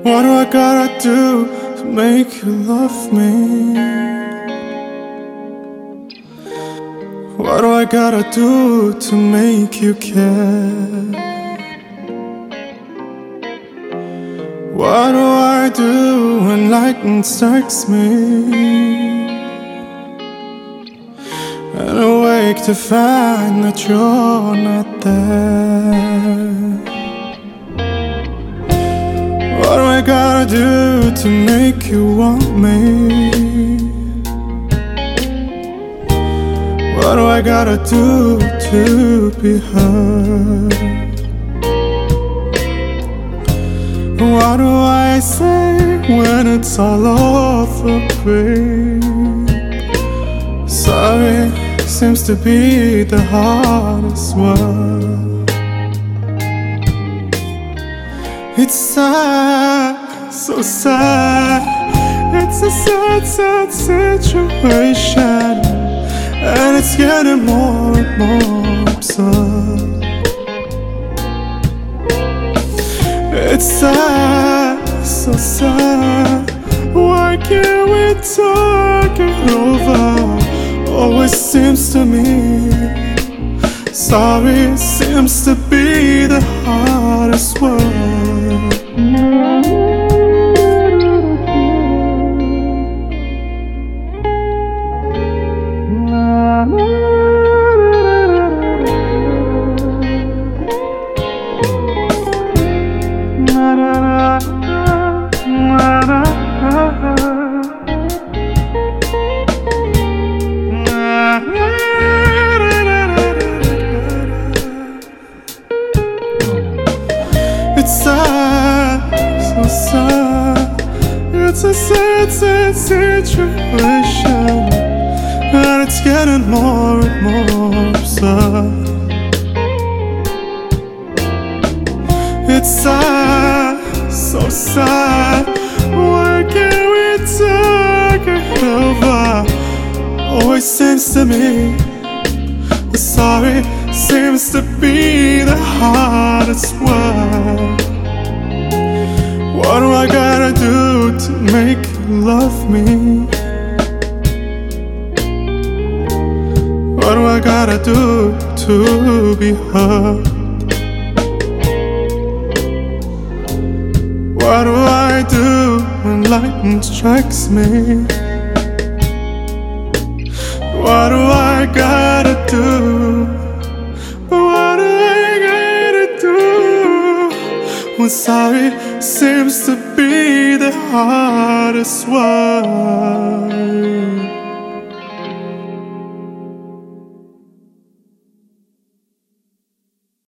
What do I gotta do to make you love me? What do I gotta do to make you care? What do I do when lightning strikes me and I wake to find that you're not there? What do I gotta do to make you want me? What do I gotta do to be heard? What do I say when it's all over, babe? Sorry seems to be the hardest word. It's sad, so sad. It's a sad, sad situation, and it's getting more and more absurd. It's sad, so sad. Why can't we talk it over? Always seems to me sorry seems to be the hardest word. It's sad, so sad. It's a sad, sad situation, and it's getting more and more absurd. It's sad, so sad. Why can't we talk it over? Always seems to me sorry seems to be the hardest word. What do I gotta do to make you love me? What do I gotta do to be heard? What do I do when lightning strikes me? What do I gotta do? What do I gotta do when sorry seems to be the hardest word?